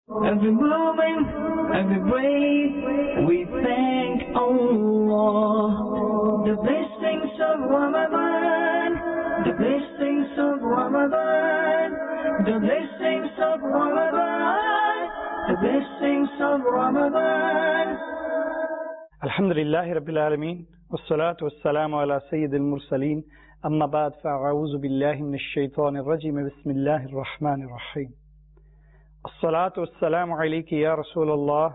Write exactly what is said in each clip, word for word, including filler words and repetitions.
Every moment, every breath, we thank Allah. The blessings of Ramadan, the blessings of Ramadan, the blessings of Ramadan, the blessings of Ramadan. Alhamdulillahi Rabbil Alameen, wassalatu wassalamu ala Sayyidil Mursaleen, amma ba'd fa'a'awuzu billahi minash shaitanir rajim, bismillahir rahmanir rahim. الصلاة والسلام عليك يا رسول الله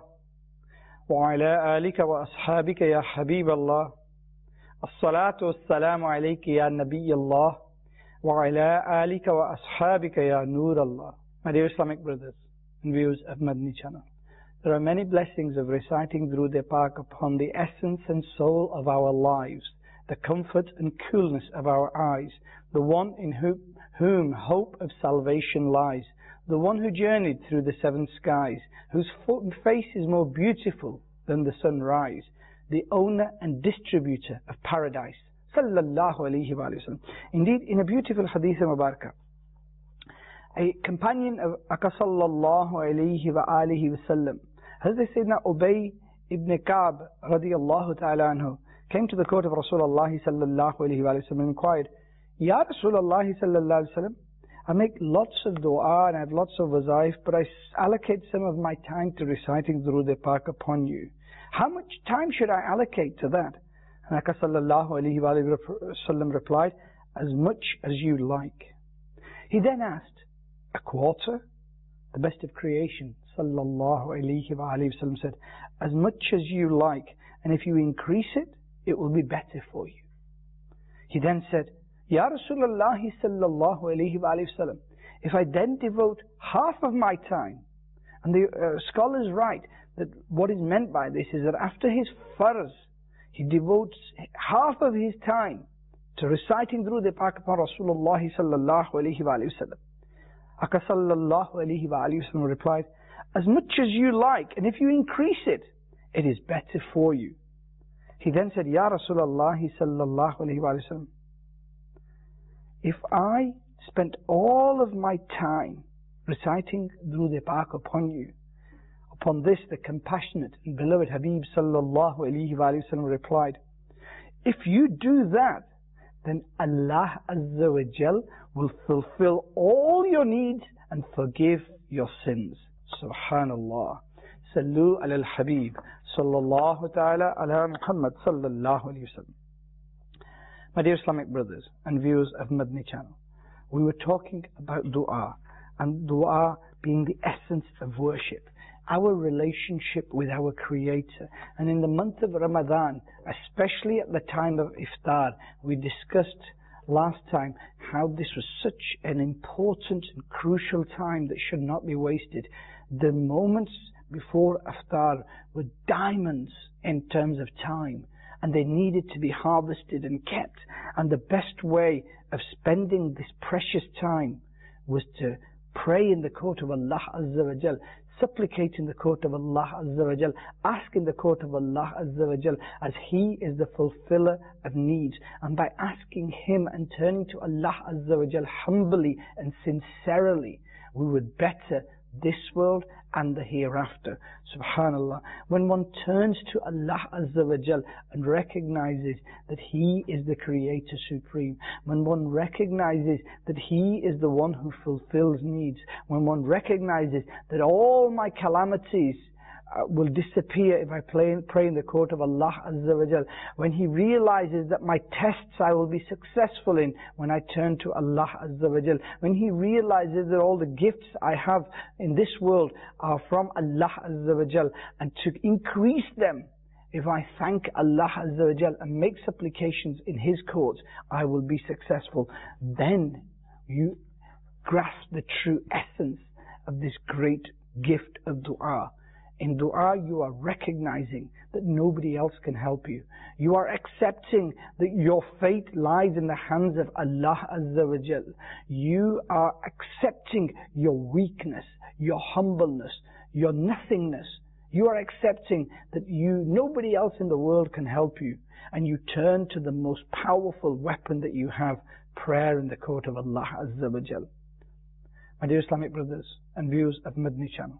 وعلى آلك وأصحابك يا حبيب الله. الصلاة والسلام عليك يا نبي الله وعلى آلك وأصحابك يا نور الله. My dear Islamic brothers and viewers of Madani channel, there are many blessings of reciting Durood Pak upon the essence and soul of our lives, the comfort and coolness of our eyes, the one in whom, whom hope of salvation lies, the one who journeyed through the seven skies, whose face is more beautiful than the sunrise, the owner and distributor of paradise, sallallahu alayhi wa sallam. Indeed, in a beautiful hadith mubarakah, a companion of Aka sallallahu alayhi wa alihi wa sallam, Hazrat Sayyidina Ubay ibn Ka'b radiyallahu ta'ala anhu, came to the court of Rasulullah sallallahu alayhi wa sallam and inquired, Ya Rasulullah sallallahu alayhi wa sallam, I make lots of dua and I have lots of wazaif, but I allocate some of my time to reciting Durood Pak upon you. How much time should I allocate to that? And Aka sallallahu alayhi wa sallam replied, as much as you like. He then asked, a quarter? The best of creation, sallallahu alayhi wa sallam, said, as much as you like, and if you increase it, it will be better for you. He then said, Ya Rasulullah sallallahu alayhi wa sallam, if I then devote half of my time, and the uh, scholars write that what is meant by this is that after his farz, he devotes half of his time to reciting Durood Pak upon Rasulullah sallallahu alayhi wa sallam. Aka sallallahu alayhi wa sallam replied, as much as you like, and if you increase it, it is better for you. He then said, Ya Rasulullah sallallahu alayhi wa sallam, if I spent all of my time reciting Durood Pak upon you, upon this the compassionate and beloved Habib sallallahu alayhi wa sallam replied, if you do that, then Allah Azza wa Jal will fulfill all your needs and forgive your sins. Subhanallah. Sallu ala al-Habib sallallahu ta'ala ala Muhammad sallallahu alayhi wa sallam. My dear Islamic brothers and viewers of Madani channel, we were talking about dua, and dua being the essence of worship, our relationship with our Creator. And in the month of Ramadan, especially at the time of iftar, we discussed last time how this was such an important and crucial time that should not be wasted. The moments before iftar were diamonds in terms of time, and they needed to be harvested and kept. And the best way of spending this precious time was to pray in the court of Allah Azza wa Jal, supplicate in the court of Allah Azza wa Jal, ask in the court of Allah Azza wa Jal, as He is the fulfiller of needs. And by asking Him and turning to Allah Azza wa Jal humbly and sincerely, we would better this world and the hereafter. Subhanallah. When one turns to Allah Azza wa Jal and recognizes that He is the Creator Supreme, when one recognizes that He is the one who fulfills needs, when one recognizes that all my calamities Uh, will disappear if I play, pray in the court of Allah Azza wa Jal, when he realizes that my tests I will be successful in when I turn to Allah Azza wa Jal, when he realizes that all the gifts I have in this world are from Allah Azza wa Jal, and to increase them, if I thank Allah Azza wa Jal and make supplications in His court, I will be successful. Then you grasp the true essence of this great gift of dua. In dua, you are recognizing that nobody else can help you. You are accepting that your fate lies in the hands of Allah Azza wa Jal. You are accepting your weakness, your humbleness, your nothingness. You are accepting that you, nobody else in the world can help you. And you turn to the most powerful weapon that you have, prayer in the court of Allah Azza wa Jal. My dear Islamic brothers and viewers of Madani channel,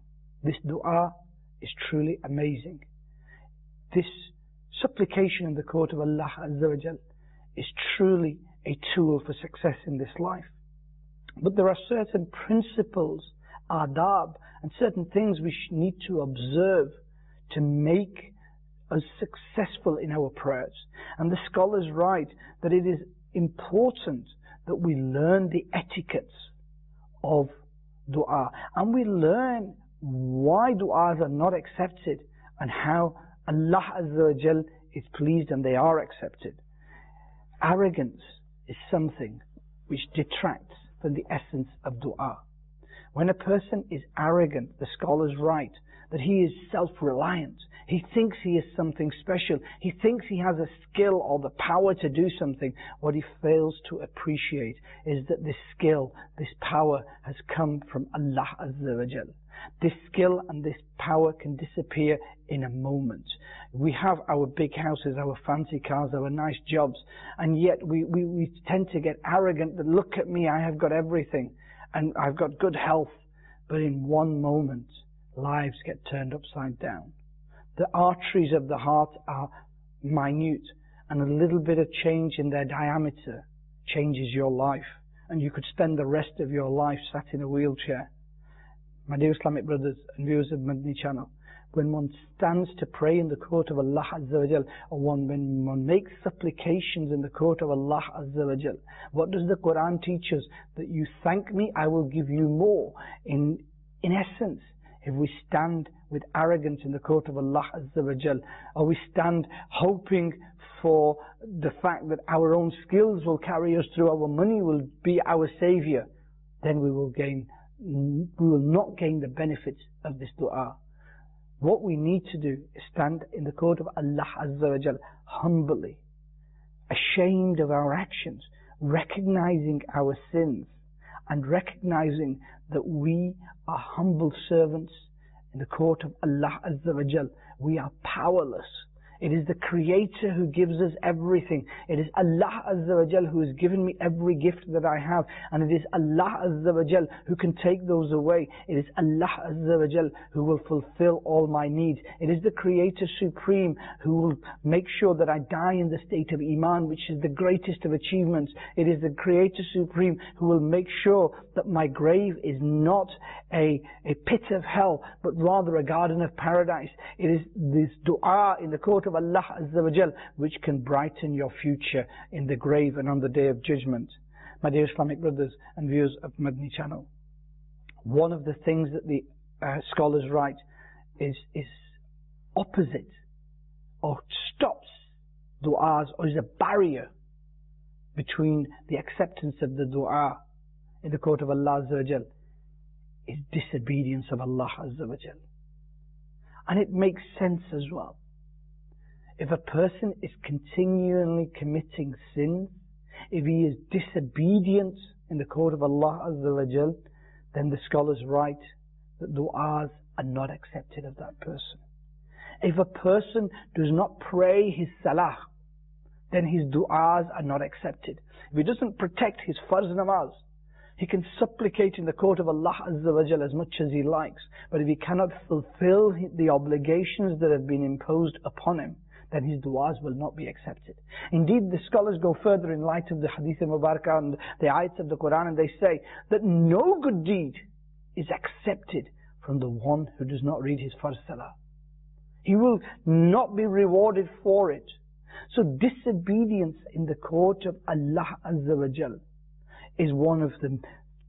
This dua is truly amazing. This supplication in the court of Allah Azza wa Jal is truly a tool for success in this life. But there are certain principles, adab, and certain things we need to observe to make us successful in our prayers. And the scholars write that it is important that we learn the etiquettes of dua, and we learn why du'as are not accepted and how Allah Azza wa Jal is pleased and they are accepted. Arrogance is something which detracts from the essence of dua. When a person is arrogant, the scholars write that he is self-reliant. He thinks he is something special. He thinks he has a skill or the power to do something. What he fails to appreciate is that this skill, this power has come from Allah Azza wa Jal. This skill and this power can disappear in a moment. We have our big houses, our fancy cars, our nice jobs, and yet we, we, we tend to get arrogant that look at me, I have got everything, and I've got good health. But in one moment, lives get turned upside down. The arteries of the heart are minute, and a little bit of change in their diameter changes your life, and you could spend the rest of your life sat in a wheelchair. My dear Islamic brothers and viewers of Madani Channel, when one stands to pray in the court of Allah Azza wa Jal, or one, when one makes supplications in the court of Allah Azza wa Jal, what does the Quran teach us? That you thank me, I will give you more. In, in essence, if we stand with arrogance in the court of Allah Azza wa Jal, or we stand hoping for the fact that our own skills will carry us through, our money will be our savior, then we will gain, we will not gain the benefits of this dua. What we need to do is stand in the court of Allah Azza wa Jal humbly, ashamed of our actions, recognizing our sins, and recognizing that we are humble servants in the court of Allah Azza wa Jal. We are powerless. It is the Creator who gives us everything. It is Allah Azza wa Jal who has given me every gift that I have, and it is Allah Azza wa Jal who can take those away. It is Allah Azza wa Jal who will fulfill all my needs. It is the Creator Supreme who will make sure that I die in the state of Iman, which is the greatest of achievements. It is the Creator Supreme who will make sure that my grave is not a, a pit of hell, but rather a garden of paradise. It is this dua in the court of Allah Azza wa Jal which can brighten your future in the grave and on the Day of Judgment. My dear Islamic brothers and viewers of Madani Channel, one of the things that the uh, scholars write is, is opposite or stops du'as, or is a barrier between the acceptance of the dua in the court of Allah Azza wa Jal, is disobedience of Allah Azza wa Jal. And it makes sense as well. If a person is continually committing sins, if he is disobedient in the court of Allah Azza wa Jal, then the scholars write that du'as are not accepted of that person. If a person does not pray his salah, then his du'as are not accepted. If he doesn't protect his farz namaz, he can supplicate in the court of Allah Azza wa Jal as much as he likes, but if he cannot fulfill the obligations that have been imposed upon him, then his du'as will not be accepted. Indeed, the scholars go further in light of the Hadith al-Mubarakah and the ayats of the Quran, and they say that no good deed is accepted from the one who does not read his farz salah. He will not be rewarded for it. So disobedience in the court of Allah Azza wa Jal is one of the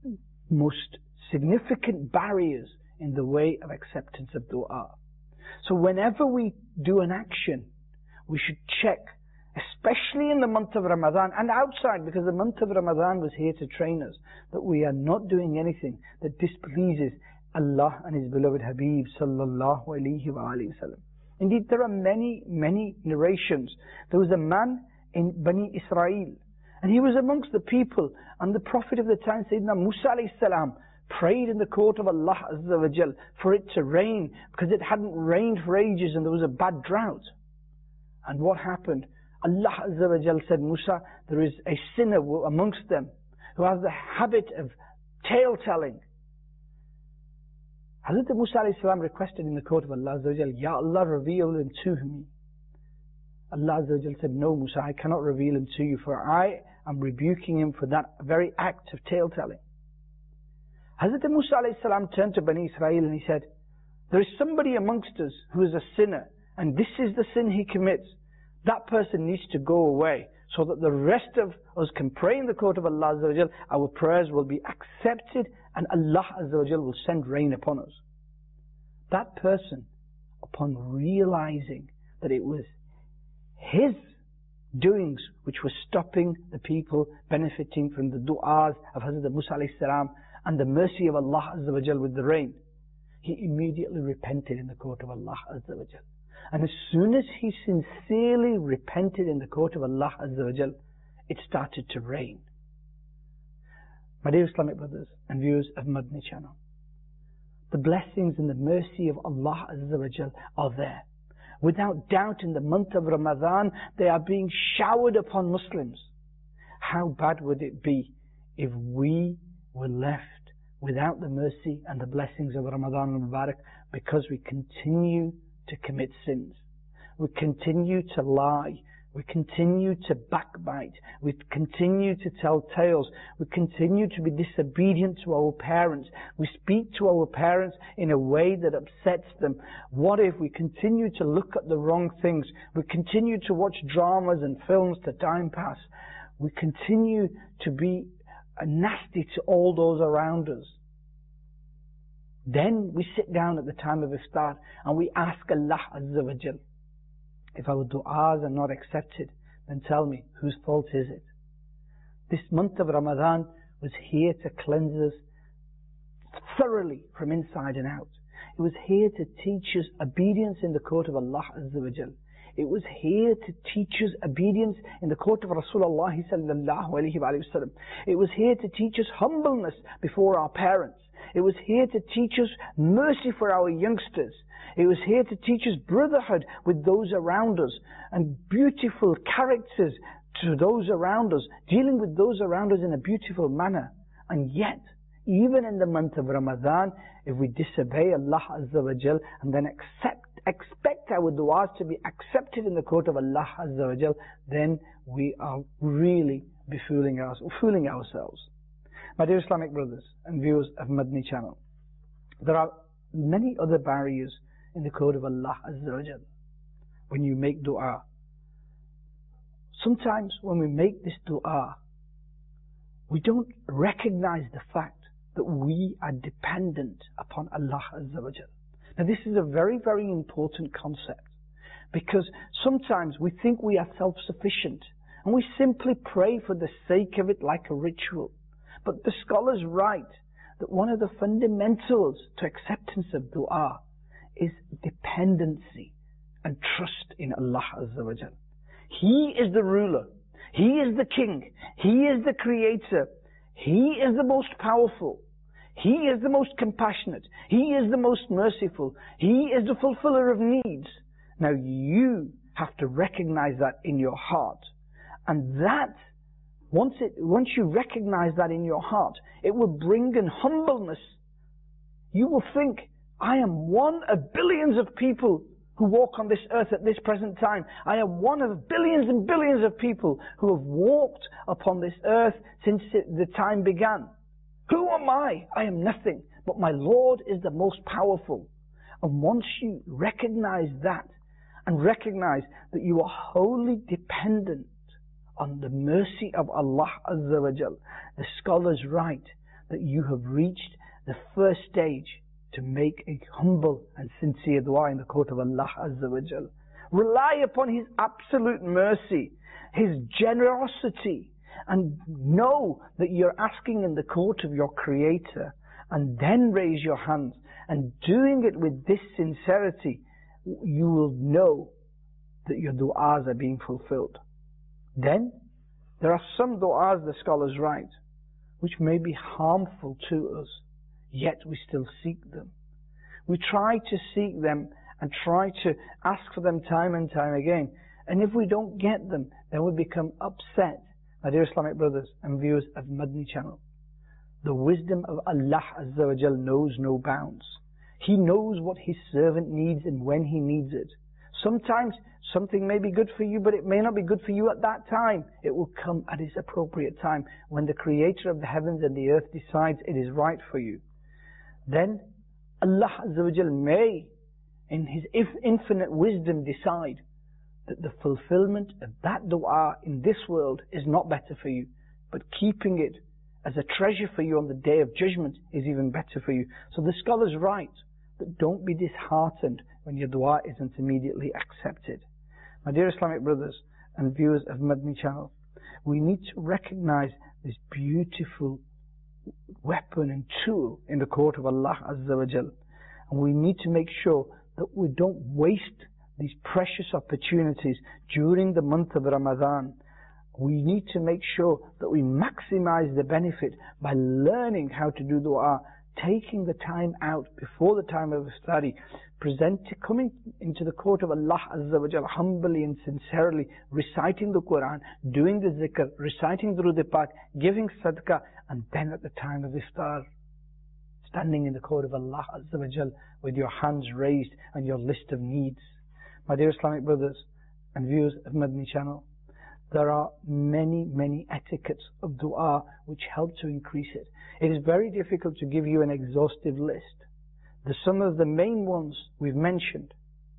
most significant barriers in the way of acceptance of dua. So whenever we do an action, we should check, especially in the month of Ramadan and outside, because the month of Ramadan was here to train us, that we are not doing anything that displeases Allah and His beloved Habib sallallahu alayhi wa alayhi wa sallam. Indeed, there are many, many narrations. There was a man in Bani Israel, and he was amongst the people, and the Prophet of the time, Sayyidina Musa alayhi salam, prayed in the court of Allah Azza wa Jal for it to rain, because it hadn't rained for ages and there was a bad drought. And what happened? Allah Azza wa Jal said, Musa, there is a sinner amongst them who has the habit of tale telling. Hazrat Musa alayhi salam requested in the court of Allah Azza wa Jal, Ya Allah, reveal him to me. Allah Azza wa Jal said, no Musa, I cannot reveal him to you, for I am rebuking him for that very act of tale-telling. Hazrat Musa alayhi salam turned to Bani Israel and he said, there is somebody amongst us who is a sinner, and this is the sin he commits. That person needs to go away, so that the rest of us can pray in the court of Allah Azza wa Jal, our prayers will be accepted, and Allah Azza wa Jal will send rain upon us. That person, upon realizing that it was his doings which were stopping the people benefiting from the du'as of Hazrat Musa alayhi salam and the mercy of Allah Azza wa Jal with the rain, he immediately repented in the court of Allah Azza wa Jal. And as soon as he sincerely repented in the court of Allah Azza wa Jal, it started to rain. My dear Islamic brothers and viewers of Madni channel, the blessings and the mercy of Allah Azza wa Jal are there. Without doubt, in the month of Ramadan, they are being showered upon Muslims. How bad would it be if we were left without the mercy and the blessings of Ramadan al-Mubarak because we continue to commit sins, we continue to lie, we continue to backbite, we continue to tell tales, we continue to be disobedient to our parents, we speak to our parents in a way that upsets them. What if we continue to look at the wrong things, we continue to watch dramas and films to time pass, we continue to be nasty to all those around us? Then we sit down at the time of iftar and we ask Allah Azza wa Jal, if our du'as are not accepted, then tell me, whose fault is it? This month of Ramadan was here to cleanse us thoroughly from inside and out. It was here to teach us obedience in the court of Allah Azza wa Jal. It was here to teach us obedience in the court of Rasulullah sallallahu alayhi wa sallam. It was here to teach us humbleness before our parents. It was here to teach us mercy for our youngsters. It was here to teach us brotherhood with those around us and beautiful characters to those around us, dealing with those around us in a beautiful manner. And yet, even in the month of Ramadan, if we disobey Allah Azza wa Jal and then accept, expect our du'as to be accepted in the court of Allah Azza wa Jal, then we are really befooling us, fooling ourselves. My dear Islamic brothers and viewers of Madni channel, there are many other barriers in the court of Allah Azza wa Jal when you make dua. Sometimes when we make this dua, we don't recognize the fact that we are dependent upon Allah Azza wa Jal. Now this is a very, very important concept, because sometimes we think we are self-sufficient and we simply pray for the sake of it like a ritual. But the scholars write that one of the fundamentals to acceptance of dua is dependency and trust in Allah Azza wa Jal. He is the ruler. He is the king. He is the creator. He is the most powerful. He is the most compassionate. He is the most merciful. He is the fulfiller of needs. Now you have to recognize that in your heart. And that, once it, once you recognize that in your heart, it will bring in humbleness. You will think, I am one of billions of people who walk on this earth at this present time. I am one of billions and billions of people who have walked upon this earth since it, the time began. Who am I? I am nothing, but my Lord is the most powerful. And once you recognize that, and recognize that you are wholly dependent on the mercy of Allah Azza wa Jal, the scholars write that you have reached the first stage to make a humble and sincere dua in the court of Allah Azza wa Jal. Rely upon His absolute mercy, His generosity, and know that you're asking in the court of your Creator, and then raise your hands. And doing it with this sincerity, you will know that your du'as are being fulfilled. Then, there are some du'as, the scholars write, which may be harmful to us, yet we still seek them. We try to seek them and try to ask for them time and time again. And if we don't get them, then we become upset. My dear Islamic brothers and viewers of Madni channel, the wisdom of Allah Azza wa Jal knows no bounds. He knows what His servant needs and when he needs it. Sometimes something may be good for you, but it may not be good for you at that time. It will come at its appropriate time when the Creator of the heavens and the earth decides it is right for you. Then Allah Azza wa Jal may, in His infinite wisdom, decide that the fulfillment of that dua in this world is not better for you, but keeping it as a treasure for you on the Day of Judgment is even better for you. So the scholars write that don't be disheartened when your dua isn't immediately accepted. My dear Islamic brothers and viewers of Madni Channel, we need to recognize this beautiful weapon and tool in the court of Allah Azza wa Jal. And we need to make sure that we don't waste these precious opportunities during the month of Ramadan. We need to make sure that we maximize the benefit by learning how to do dua, taking the time out before the time of study, present, coming into the court of Allah Azza wa Jal humbly and sincerely, reciting the Quran, doing the zikr, reciting Durood Pak, giving sadaqah, and then at the time of iftar, standing in the court of Allah Azza wa Jal with your hands raised and your list of needs. My dear Islamic brothers and viewers of Madni Channel, there are many, many etiquettes of dua which help to increase it. It is very difficult to give you an exhaustive list. The some of the main ones we've mentioned.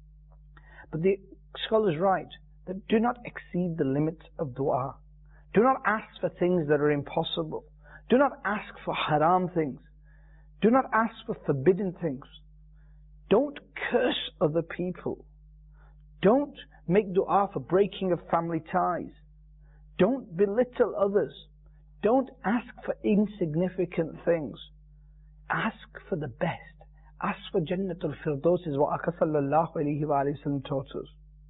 But the scholars write that do not exceed the limits of dua. Do not ask for things that are impossible. Do not ask for haram things. Do not ask for forbidden things. Don't curse other people. Don't make dua for breaking of family ties. Don't belittle others. Don't ask for insignificant things. Ask for the best. Ask for Jannatul Firdaus, is what Aka sallallahu alayhi wa sallam taught us.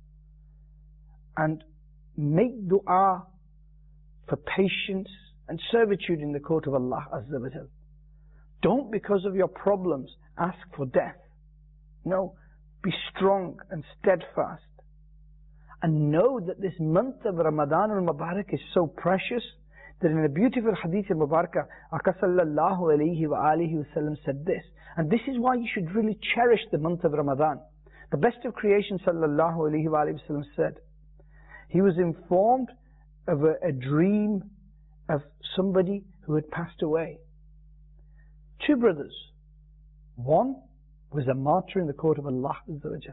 And make dua for patience and servitude in the court of Allah Azza wa Jal. Don't, because of your problems, ask for death. No, be strong and steadfast. And know that this month of Ramadan al-Mubarak is so precious that in a beautiful hadith al-Mubarakah, Aka sallallahu alayhi wa alihi wa sallam said this. And this is why you should really cherish the month of Ramadan. The best of creation sallallahu alayhi wa alihi wa sallam said, he was informed of a, a dream of somebody who had passed away. Two brothers. One was a martyr in the court of Allah Azza wa Jal.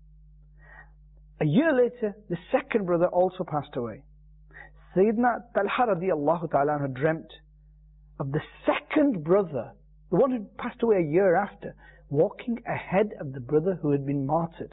A year later, the second brother also passed away. Sayyidina Talha radiallahu ta'ala had dreamt of the second brother, the one who passed away a year after, walking ahead of the brother who had been martyred.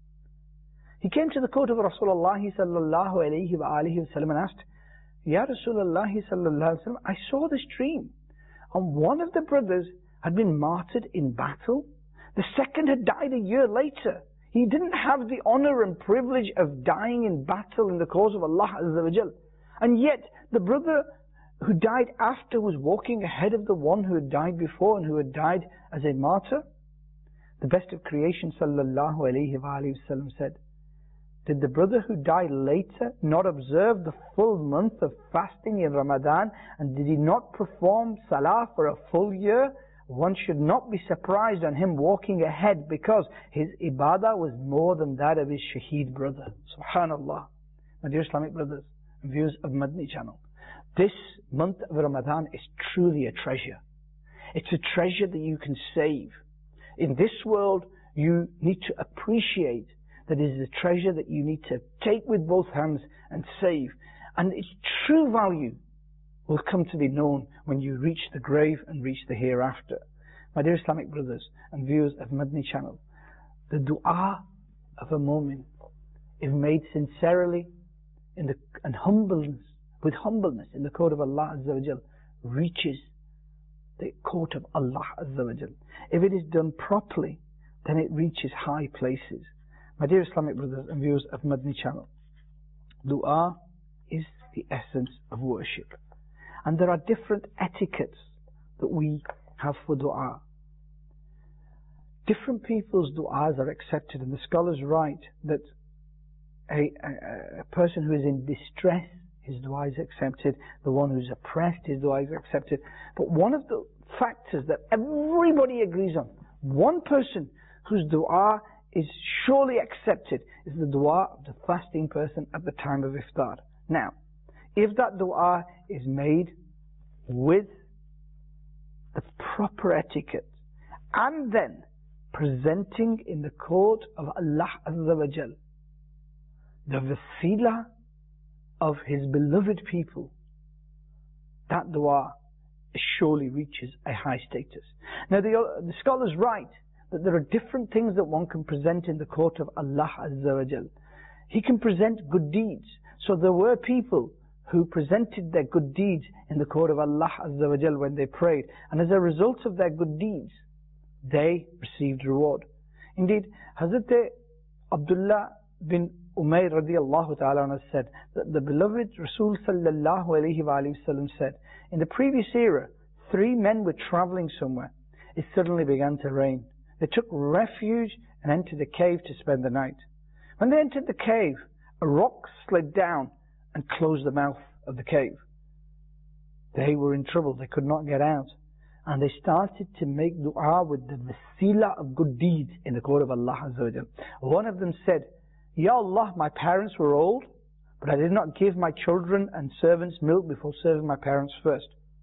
He came to the court of Rasulullah sallallahu alayhi wa alihi wa sallam and asked, Ya Rasulullah sallallahu alayhi wa sallam, I saw this dream, and one of the brothers had been martyred in battle. The second had died a year later. He didn't have the honor and privilege of dying in battle in the cause of Allah Azza wa Jal. And yet, the brother who died after was walking ahead of the one who had died before and who had died as a martyr. The best of creation sallallahu alayhi wa sallam said, did the brother who died later not observe the full month of fasting in Ramadan, and did he not perform salah for a full year? One should not be surprised on him walking ahead, because his ibadah was more than that of his shaheed brother. Subhanallah. My dear Islamic brothers and viewers of Madni Channel, this month of Ramadan is truly a treasure. It's a treasure that you can save. In this world, you need to appreciate that it is a treasure that you need to take with both hands and save. And its true value will come to be known when you reach the grave and reach the hereafter. My dear Islamic brothers and viewers of Madni Channel, the dua of a mu'min, if made sincerely in the, and humbleness, with humbleness in the court of Allah Azza wa Jal, reaches the court of Allah Azza wa Jal. If it is done properly, then it reaches high places. My dear Islamic brothers and viewers of Madni Channel, dua is the essence of worship. And there are different etiquettes that we have for dua. Different people's du'as are accepted, and the scholars write that a, a, a person who is in distress, his dua is accepted. The one who's oppressed, his dua is accepted. But one of the factors that everybody agrees on, One person whose dua is surely accepted is the dua of the fasting person at the time of iftar. Now, if that dua is made with the proper etiquette and then presenting in the court of Allah Azza wa Jal, the wasila of His beloved people, that dua surely reaches a high status. Now the, the scholars write that there are different things that one can present in the court of Allah Azza wa Jal. He can present good deeds. So there were people who presented their good deeds in the court of Allah Azza wa Jal when they prayed, and as a result of their good deeds they received reward. Indeed, Hazrat Abdullah bin Umayr radiallahu ta'ala said that the beloved Rasul sallallahu alayhi wa sallam said, in the previous era, three men were traveling somewhere. It suddenly began to rain. They took refuge and entered a cave to spend the night. When they entered the cave, a rock slid down and closed the mouth of the cave. They were in trouble. They could not get out. And they started to make dua with the wasila of good deeds in the court of Allah Azza wa Jal. One of them said, Ya Allah, my parents were old, but I did not give my children and servants milk before serving my parents first.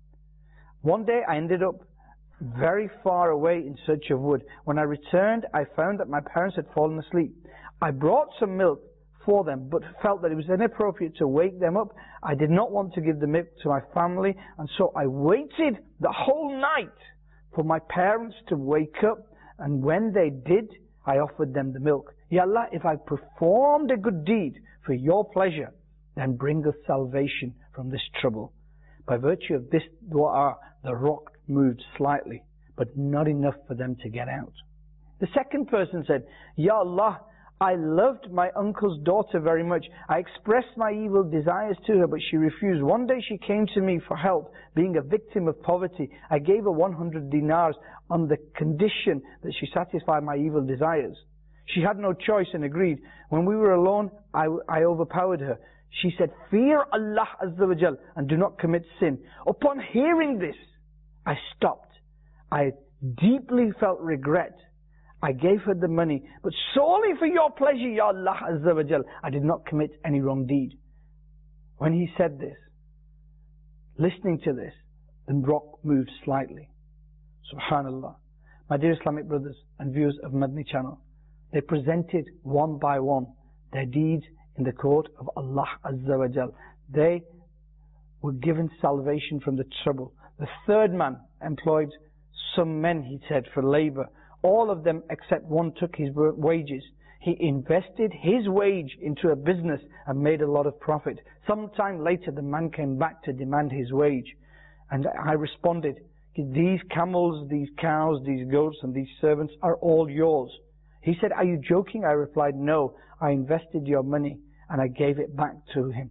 One day I ended up very far away in search of wood. When I returned, I found that my parents had fallen asleep. I brought some milk for them, but felt that it was inappropriate to wake them up. I did not want to give the milk to my family, and so I waited the whole night for my parents to wake up, and when they did, I offered them the milk. Ya Allah, if I performed a good deed for your pleasure, then bring us salvation from this trouble. By virtue of this dua, the rock moved slightly, but not enough for them to get out. The second person said, Ya Allah, I loved my uncle's daughter very much. I expressed my evil desires to her, but she refused. One day she came to me for help, being a victim of poverty. I gave her one hundred dinars on the condition that she satisfied my evil desires. She had no choice and agreed. When we were alone, I, I overpowered her. She said, fear Allah Azza wa Jal and do not commit sin. Upon hearing this, I stopped. I deeply felt regret. I gave her the money, but solely for your pleasure, Ya Allah Azza wa Jal, I did not commit any wrong deed. When he said this, listening to this, the rock moved slightly. Subhanallah. My dear Islamic brothers and viewers of Madni channel, they presented one by one their deeds in the court of Allah Azza wa Jal. They were given salvation from the trouble. The third man employed some men, he said, for labor. All of them except one took his wages. He invested his wage into a business and made a lot of profit. Sometime later the man came back to demand his wage. And I responded, these camels, these cows, these goats and these servants are all yours. He said, are you joking? I replied, no, I invested your money and I gave it back to him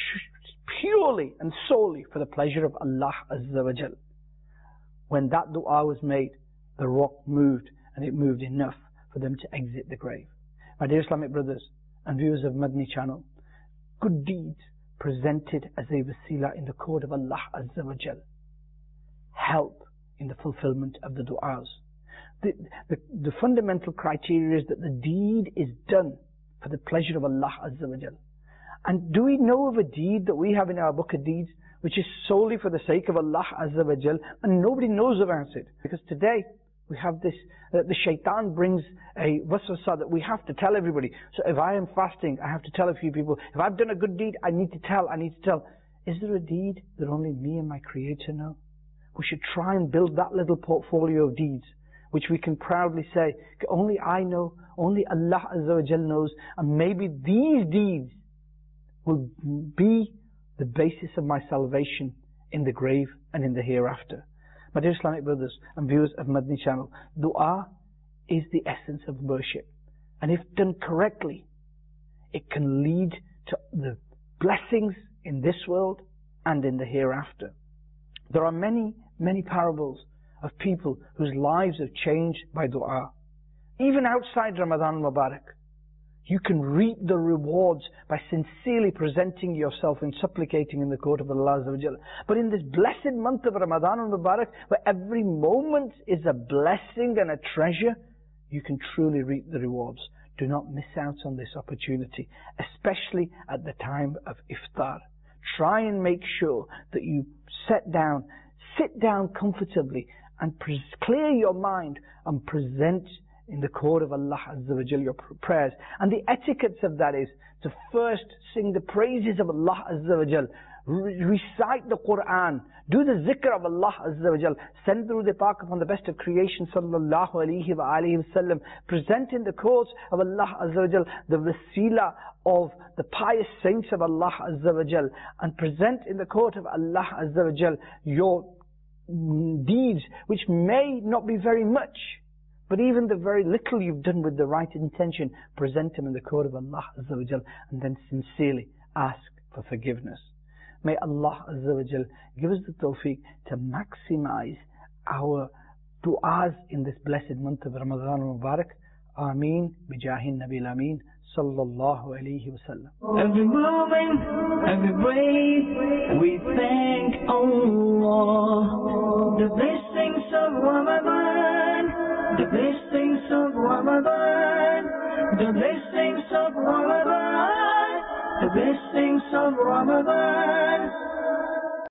purely and solely for the pleasure of Allah Azza wa Jal. When that dua was made, the rock moved, and it moved enough for them to exit the grave. My dear Islamic brothers and viewers of Madni channel, good deeds presented as a wasila in the court of Allah Azza wa Jal help in the fulfillment of the du'as. The, the, the fundamental criteria is that the deed is done for the pleasure of Allah Azza wa Jal. And do we know of a deed that we have in our book of deeds which is solely for the sake of Allah Azza wa Jal and nobody knows about it? Because today we have this, uh, the shaitan brings a waswasa that we have to tell everybody. So if I am fasting, I have to tell a few people. If I've done a good deed, I need to tell, I need to tell. Is there a deed that only me and my Creator know? We should try and build that little portfolio of deeds, which we can proudly say, only I know, only Allah Azza wa Jal knows, and maybe these deeds will be the basis of my salvation in the grave and in the hereafter. My dear Islamic brothers and viewers of Madni channel, dua is the essence of worship. And if done correctly, it can lead to the blessings in this world and in the hereafter. There are many, many parables of people whose lives have changed by dua. Even outside Ramadan Mubarak, you can reap the rewards by sincerely presenting yourself and supplicating in the court of Allah Azza wa Jalla. But in this blessed month of Ramadan al-Mubarak, where every moment is a blessing and a treasure, you can truly reap the rewards. Do not miss out on this opportunity, especially at the time of iftar. Try and make sure that you sit down, sit down comfortably and clear your mind and present in the court of Allah Azza wa Jalla your prayers. And the etiquettes of that is to first sing the praises of Allah Azza wa Jalla, re recite the Quran, do the zikr of Allah Azza wa Jalla, send through the Pak upon the best of creation sallallahu alayhi wa alayhi wa sallam, present in the courts of Allah Azza wa Jalla the wasila of the pious saints of Allah Azza wa Jalla, and present in the court of Allah Azza wa Jalla your deeds which may not be very much, but even the very little you've done with the right intention, present them in the court of Allah Azza wa Jal, and then sincerely ask for forgiveness. May Allah Azza wa Jal give us the tawfiq to maximize our du'as in this blessed month of Ramadan al-Mubarak. Ameen. Bijahin Nabil Ameen. Sallallahu alayhi wa sallam. Every moment, every breath, we thank Allah. The blessings of Ramadan, the blessings of Ramadan, the blessings of Ramadan, the blessings of Ramadan.